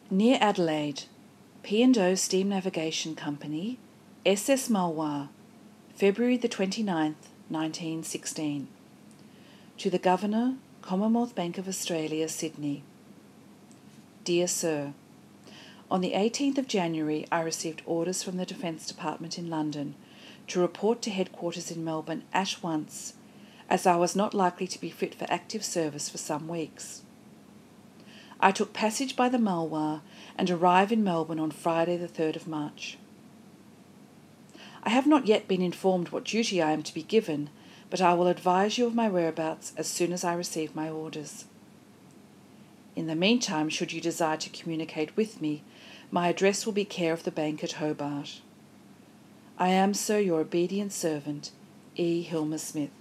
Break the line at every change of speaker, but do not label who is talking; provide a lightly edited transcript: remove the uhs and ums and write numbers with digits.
Near Adelaide, P&O Steam Navigation Company, SS Mulwar, February the 29th, 1916. To the Governor, Commonwealth Bank of Australia, Sydney. Dear Sir, on the 18th of January I received orders from the Defence Department in London to report to headquarters in Melbourne at once, as I was not likely to be fit for active service for some weeks. I took passage by the Mulwar and arrived in Melbourne on Friday the 3rd of March. I have not yet been informed what duty I am to be given, but I will advise you of my whereabouts as soon as I receive my orders. In the meantime, should you desire to communicate with me, my address will be care of the bank at Hobart. I am, sir, your obedient servant, E. Hilmer Smith.